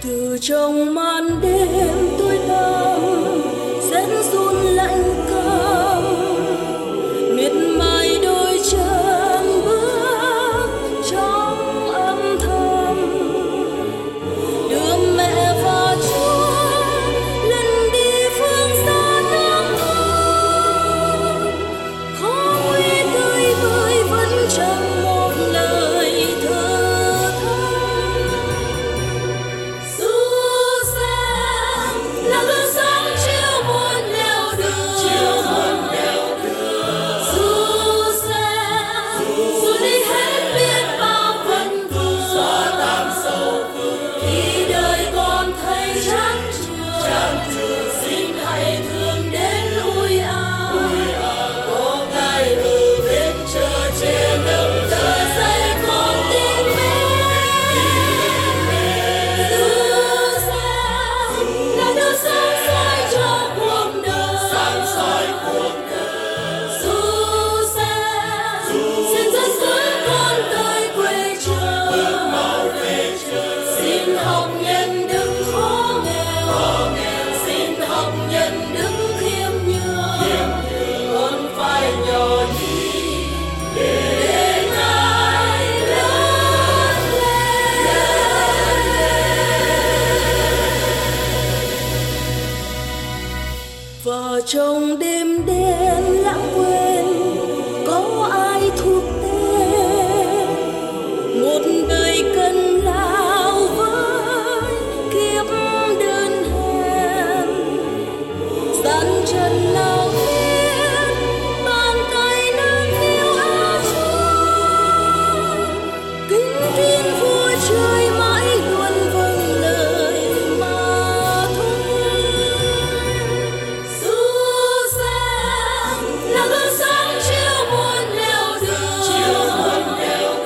từ trong màn đêm tối tăm rét run lạnh căm miệt mài đôi chân bước trong âm thầm đưa mẹ và Chúa lần đi phương xa nắng ấm khó nguy tươi vơi vẫn chẳng một lời thơ than. Dù xem là gương sáng chiếu muôn nẻo đường, dù xem dù đi hết biết bao vấn vương, xóa tan sầu vương khi đời còn thấy chán trường, xin hãy thương đến ui ào, có Ngài ở bên chờ che nâng đỡ dạy con tình mến. Dù xem là đưa sáng soi cho cuộc đời, dù xem xin dẫn dẫn con tới quê trời, xin học nhân đừng khó nghèo, xin học nhân đừng khiêm nhường, con phải nhỏ nhì để Ngài lớn lên. Và trong đêm đen lãng quên có ai thuộc tên một đời cần lao với kiếp đơn hèn gian chân nào biết bàn tay nâng niu áo Chúa kính tin vua trời mãi luôn vâng lời mà thôi. Dù xem là gương sáng chiếu muôn nẻo đường,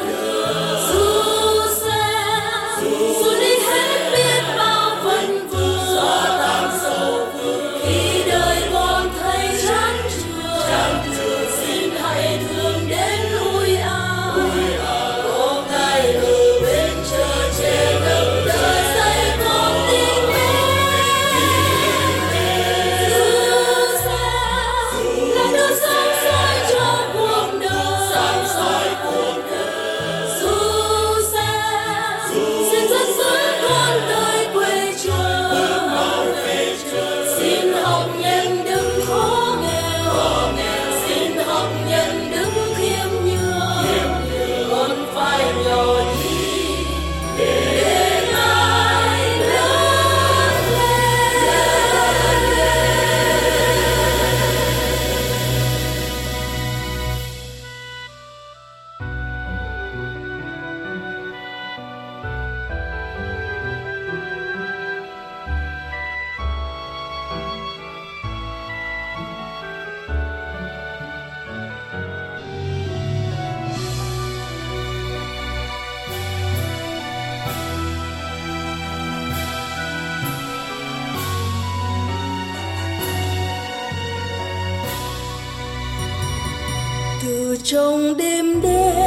dù xem dù đi hết biết bao vấn vương, xóa tan sầu vương khi đời còn thấy chán trường, xin hãy thương đến ui ào, có Ngài ở bên chờ che nâng đỡ dạy con tình mến. Dù xem là đưa sáng soi cho cuộc đời, dù xem xin dẫn dẫn con tới quê trời, xin học nhân đừng khó nghèo, xin học nhân đừng khiêm nhường, con phải nhỏ nhì để Ngài lớn lên. Từ trong đêm đen